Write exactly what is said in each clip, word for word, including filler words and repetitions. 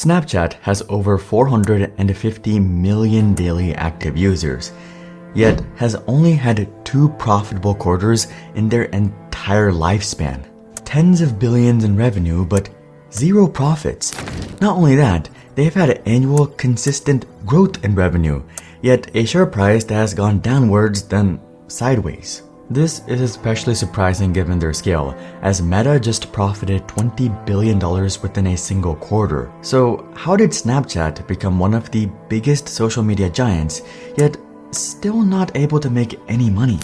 Snapchat has over four hundred fifty million daily active users, yet has only had two profitable quarters in their entire lifespan. Tens of billions in revenue, but zero profits. Not only that, they've had annual consistent growth in revenue, yet a share price that has gone downwards then sideways. This is especially surprising given their scale, as Meta just profited twenty billion dollars within a single quarter. So how did Snapchat become one of the biggest social media giants, yet still not able to make any money?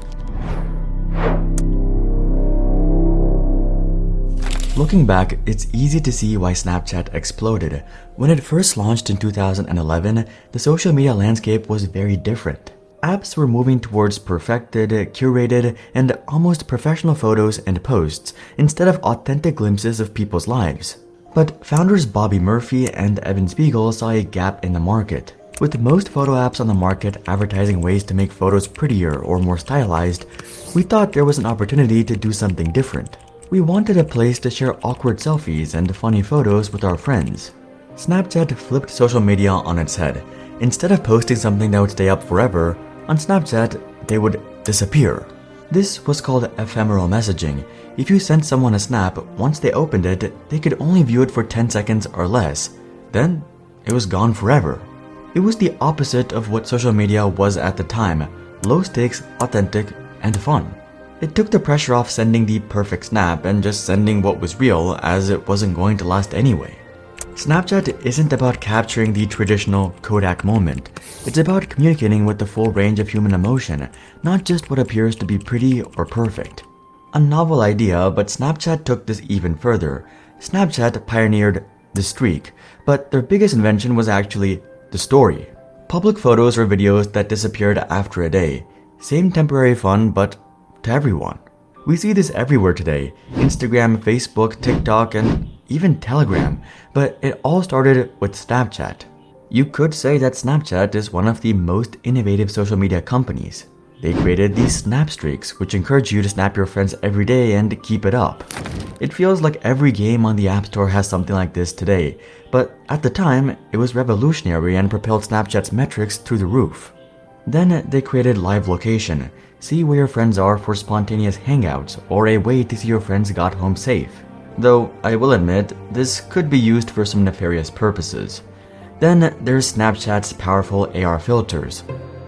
Looking back, it's easy to see why Snapchat exploded. When it first launched in two thousand eleven, the social media landscape was very different. Apps were moving towards perfected, curated, and almost professional photos and posts instead of authentic glimpses of people's lives. But founders Bobby Murphy and Evan Spiegel saw a gap in the market. With most photo apps on the market advertising ways to make photos prettier or more stylized, we thought there was an opportunity to do something different. We wanted a place to share awkward selfies and funny photos with our friends. Snapchat flipped social media on its head. Instead of posting something that would stay up forever, on Snapchat, they would disappear. This was called ephemeral messaging. If you sent someone a snap, once they opened it, they could only view it for ten seconds or less. Then, it was gone forever. It was the opposite of what social media was at the time: low stakes, authentic, and fun. It took the pressure off sending the perfect snap and just sending what was real, as it wasn't going to last anyway. Snapchat isn't about capturing the traditional Kodak moment. It's about communicating with the full range of human emotion, not just what appears to be pretty or perfect. A novel idea, but Snapchat took this even further. Snapchat pioneered the streak, but their biggest invention was actually the story. Public photos or videos that disappeared after a day. Same temporary fun, but to everyone. We see this everywhere today: Instagram, Facebook, TikTok, and even Telegram, but it all started with Snapchat. You could say that Snapchat is one of the most innovative social media companies. They created these snap streaks, which encourage you to snap your friends every day and keep it up. It feels like every game on the App Store has something like this today, but at the time, it was revolutionary and propelled Snapchat's metrics through the roof. Then they created live location, see where your friends are for spontaneous hangouts, or a way to see your friends got home safe. Though, I will admit, this could be used for some nefarious purposes. Then there's Snapchat's powerful A R filters.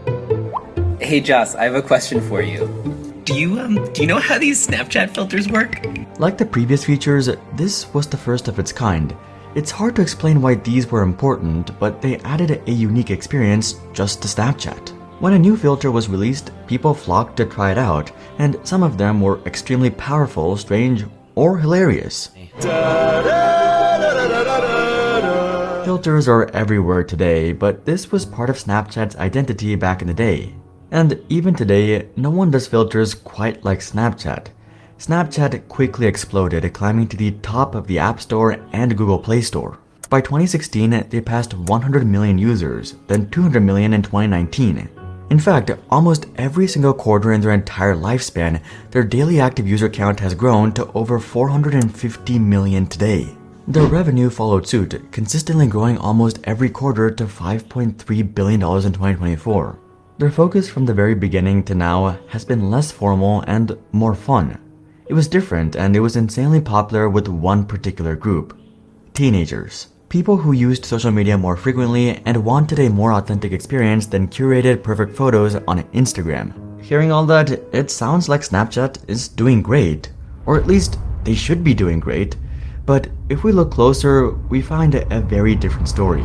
Hey Joss, I have a question for you. Do you, um, do you know how these Snapchat filters work? Like the previous features, this was the first of its kind. It's hard to explain why these were important, but they added a unique experience just to Snapchat. When a new filter was released, people flocked to try it out, and some of them were extremely powerful, strange, or hilarious. Filters are everywhere today, but this was part of Snapchat's identity back in the day. And even today, no one does filters quite like Snapchat. Snapchat quickly exploded, climbing to the top of the App Store and Google Play Store. By twenty sixteen, they passed one hundred million users, then two hundred million in twenty nineteen. In fact, almost every single quarter in their entire lifespan, their daily active user count has grown to over four hundred fifty million today. Their revenue followed suit, consistently growing almost every quarter to five point three billion dollars in twenty twenty-four. Their focus from the very beginning to now has been less formal and more fun. It was different, and it was insanely popular with one particular group: teenagers. People who used social media more frequently and wanted a more authentic experience than curated perfect photos on Instagram. Hearing all that, it sounds like Snapchat is doing great. Or at least, they should be doing great. But if we look closer, we find a very different story.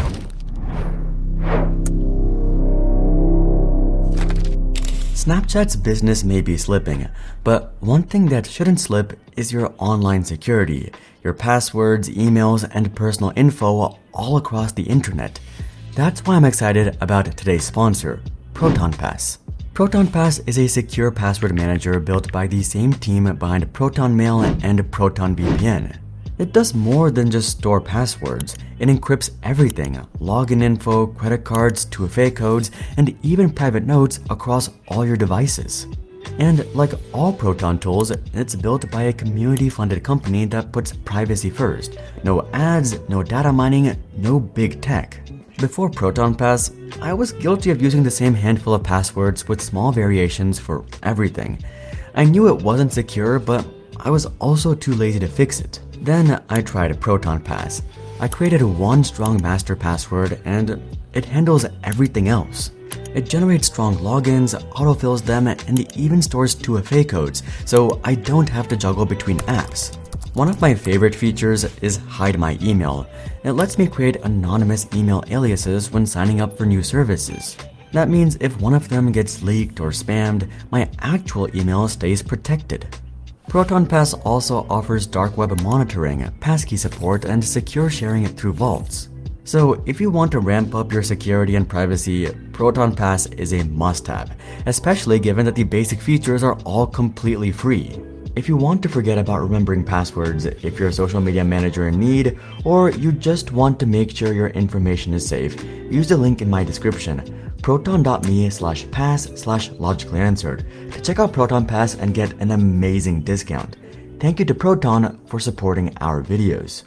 Snapchat's business may be slipping, but one thing that shouldn't slip is your online security, your passwords, emails, and personal info all across the internet. That's why I'm excited about today's sponsor, ProtonPass. ProtonPass is a secure password manager built by the same team behind ProtonMail and ProtonVPN. It does more than just store passwords. It encrypts everything: login info, credit cards, two F A codes, and even private notes across all your devices. And like all Proton tools, it's built by a community-funded company that puts privacy first. No ads, no data mining, no big tech. Before Proton Pass, I was guilty of using the same handful of passwords with small variations for everything. I knew it wasn't secure, but I was also too lazy to fix it. Then I tried Proton Pass. I created one strong master password and it handles everything else. It generates strong logins, autofills them, and it even stores two F A codes, so I don't have to juggle between apps. One of my favorite features is Hide My Email. It lets me create anonymous email aliases when signing up for new services. That means if one of them gets leaked or spammed, my actual email stays protected. Proton Pass also offers dark web monitoring, passkey support, and secure sharing through vaults. So if you want to ramp up your security and privacy, Proton Pass is a must-have, especially given that the basic features are all completely free. If you want to forget about remembering passwords, if you're a social media manager in need, or you just want to make sure your information is safe, use the link in my description, proton.me slash pass slash logically answered, to check out Proton Pass and get an amazing discount. Thank you to Proton for supporting our videos.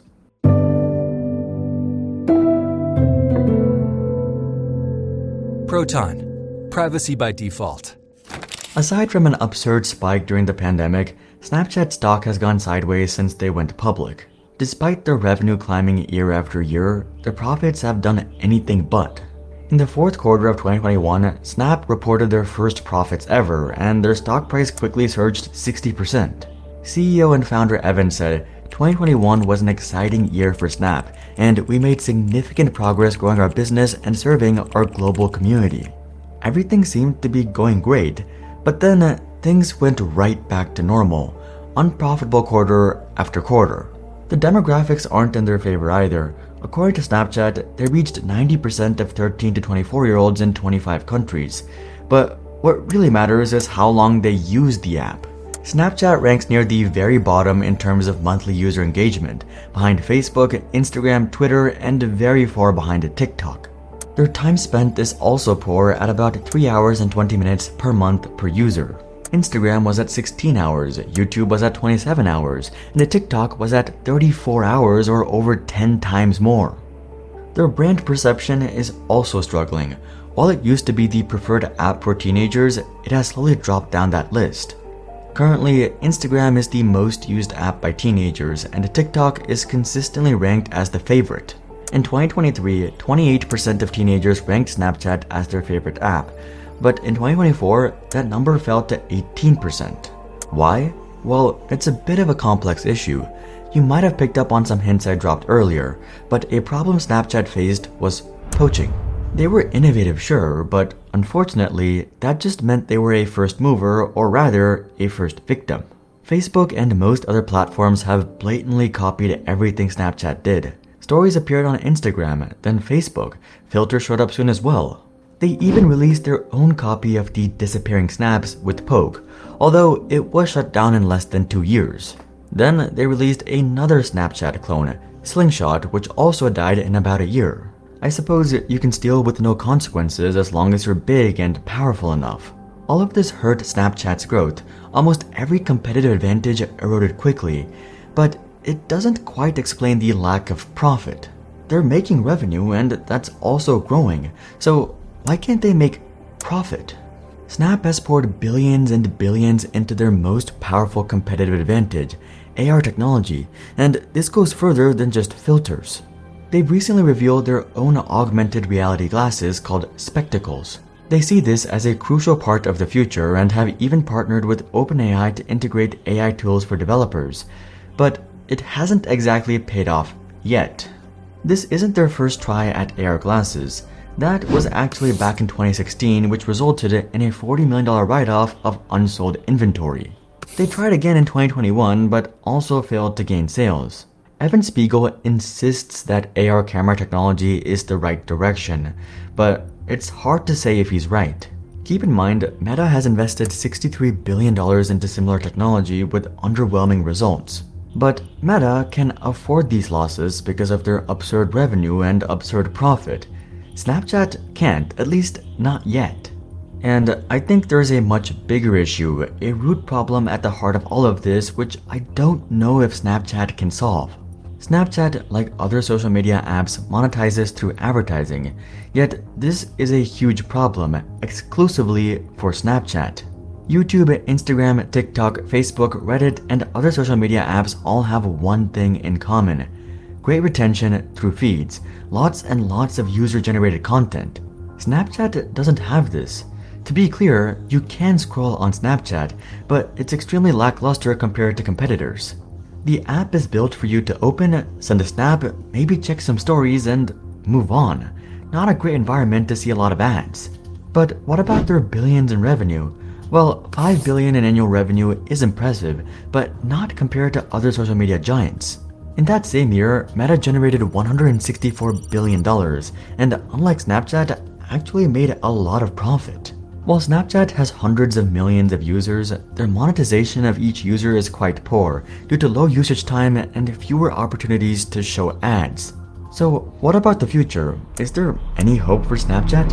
Proton, privacy by default. Aside from an absurd spike during the pandemic, Snapchat stock has gone sideways since they went public. Despite their revenue climbing year after year, their profits have done anything but. In the fourth quarter of twenty twenty-one, Snap reported their first profits ever, and their stock price quickly surged sixty percent. C E O and founder Evan said, twenty twenty-one was an exciting year for Snap, and we made significant progress growing our business and serving our global community. Everything seemed to be going great, but then uh, things went right back to normal, unprofitable quarter after quarter. The demographics aren't in their favor either. According to Snapchat, they reached ninety percent of thirteen to twenty-four year olds in twenty-five countries. But what really matters is how long they use the app. Snapchat ranks near the very bottom in terms of monthly user engagement, behind Facebook, Instagram, Twitter, and very far behind TikTok. Their time spent is also poor at about three hours and twenty minutes per month per user. Instagram was at sixteen hours, YouTube was at twenty-seven hours, and the TikTok was at thirty-four hours, or over ten times more. Their brand perception is also struggling. While it used to be the preferred app for teenagers, it has slowly dropped down that list. Currently, Instagram is the most used app by teenagers, and TikTok is consistently ranked as the favorite. In twenty twenty-three, twenty-eight percent of teenagers ranked Snapchat as their favorite app, but in twenty twenty-four, that number fell to eighteen percent. Why? Well, it's a bit of a complex issue. You might have picked up on some hints I dropped earlier, but a problem Snapchat faced was poaching. They were innovative, sure, but unfortunately, that just meant they were a first mover, or rather, a first victim. Facebook and most other platforms have blatantly copied everything Snapchat did. Stories appeared on Instagram, then Facebook. Filters showed up soon as well. They even released their own copy of the disappearing snaps with Poke, although it was shut down in less than two years. Then they released another Snapchat clone, Slingshot, which also died in about a year. I suppose you can steal with no consequences as long as you're big and powerful enough. All of this hurt Snapchat's growth. Almost every competitive advantage eroded quickly, but it doesn't quite explain the lack of profit. They're making revenue and that's also growing, so why can't they make profit? Snap has poured billions and billions into their most powerful competitive advantage, A R technology, and this goes further than just filters. They've recently revealed their own augmented reality glasses called Spectacles. They see this as a crucial part of the future and have even partnered with OpenAI to integrate A I tools for developers, but it hasn't exactly paid off yet. This isn't their first try at A R glasses. That was actually back in twenty sixteen, which resulted in a forty million dollars write-off of unsold inventory. They tried again in twenty twenty-one, but also failed to gain sales. Evan Spiegel insists that A R camera technology is the right direction, but it's hard to say if he's right. Keep in mind, Meta has invested sixty-three billion dollars into similar technology with underwhelming results. But Meta can afford these losses because of their absurd revenue and absurd profit. Snapchat can't, at least not yet. And I think there's a much bigger issue, a root problem at the heart of all of this, which I don't know if Snapchat can solve. Snapchat, like other social media apps, monetizes through advertising, yet this is a huge problem exclusively for Snapchat. YouTube, Instagram, TikTok, Facebook, Reddit, and other social media apps all have one thing in common: great retention through feeds, lots and lots of user-generated content. Snapchat doesn't have this. To be clear, you can scroll on Snapchat, but it's extremely lackluster compared to competitors. The app is built for you to open, send a snap, maybe check some stories, and move on. Not a great environment to see a lot of ads. But what about their billions in revenue? Well, five billion in annual revenue is impressive, but not compared to other social media giants. In that same year, Meta generated one hundred sixty-four billion dollars, and unlike Snapchat, actually made a lot of profit. While Snapchat has hundreds of millions of users, their monetization of each user is quite poor due to low usage time and fewer opportunities to show ads. So what about the future? Is there any hope for Snapchat?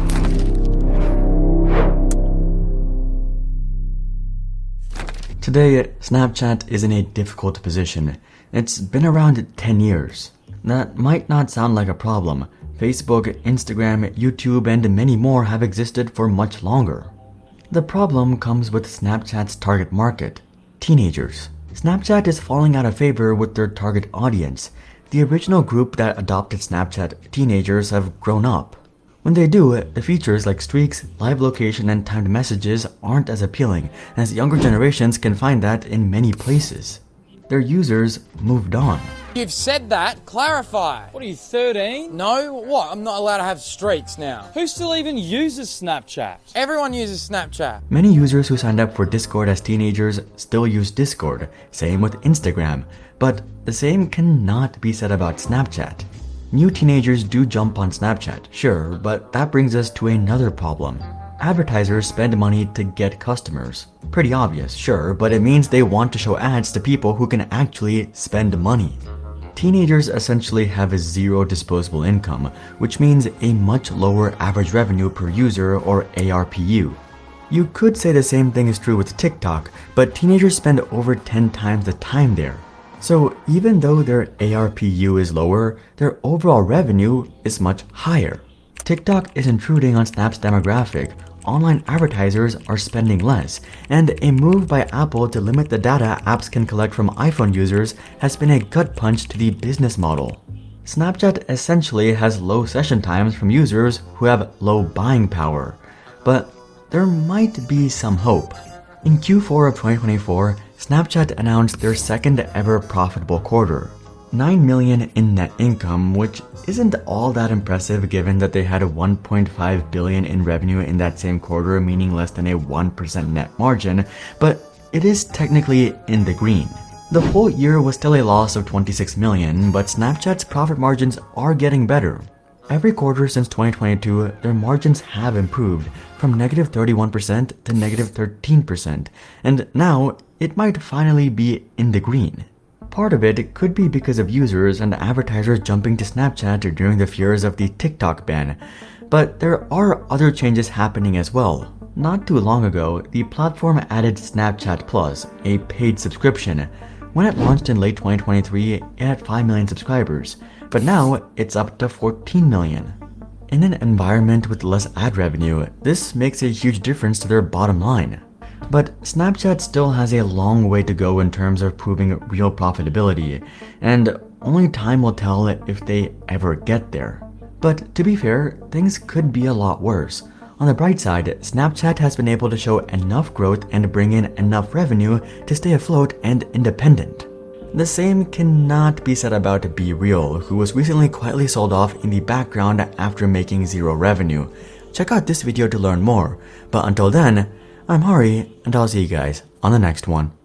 Today, Snapchat is in a difficult position. It's been around ten years. That might not sound like a problem. Facebook, Instagram, YouTube, and many more have existed for much longer. The problem comes with Snapchat's target market: teenagers. Snapchat is falling out of favor with their target audience. The original group that adopted Snapchat, teenagers, have grown up. When they do, the features like streaks, live location, and timed messages aren't as appealing, as younger generations can find that in many places. Their users moved on. You've said that. Clarify. What are you, thirteen? No, what? I'm not allowed to have streaks now. Who still even uses Snapchat? Everyone uses Snapchat. Many users who signed up for Discord as teenagers still use Discord, same with Instagram, but the same cannot be said about Snapchat. New teenagers do jump on Snapchat, sure, but that brings us to another problem. Advertisers spend money to get customers. Pretty obvious, sure, but it means they want to show ads to people who can actually spend money. Teenagers essentially have a zero disposable income, which means a much lower average revenue per user, or A R P U. You could say the same thing is true with TikTok, but teenagers spend over ten times the time there. So even though their A R P U is lower, their overall revenue is much higher. TikTok is intruding on Snap's demographic. Online advertisers are spending less, and a move by Apple to limit the data apps can collect from iPhone users has been a gut punch to the business model. Snapchat essentially has low session times from users who have low buying power, but there might be some hope. In Q four of twenty twenty-four, Snapchat announced their second ever profitable quarter, nine million dollars in net income, which isn't all that impressive given that they had a one point five billion dollars in revenue in that same quarter, meaning less than a one percent net margin, but it is technically in the green. The full year was still a loss of twenty-six million dollars, but Snapchat's profit margins are getting better. Every quarter since twenty twenty-two, their margins have improved from negative thirty-one percent to negative thirteen percent, and now it might finally be in the green. Part of it could be because of users and advertisers jumping to Snapchat during the fears of the TikTok ban, but there are other changes happening as well. Not too long ago, the platform added Snapchat Plus, a paid subscription. When it launched in late twenty twenty-three, it had five million subscribers, but now it's up to fourteen million. In an environment with less ad revenue, this makes a huge difference to their bottom line. But Snapchat still has a long way to go in terms of proving real profitability, and only time will tell if they ever get there. But to be fair, things could be a lot worse. On the bright side, Snapchat has been able to show enough growth and bring in enough revenue to stay afloat and independent. The same cannot be said about BeReal, who was recently quietly sold off in the background after making zero revenue. Check out this video to learn more, but until then, I'm Hari, and I'll see you guys on the next one.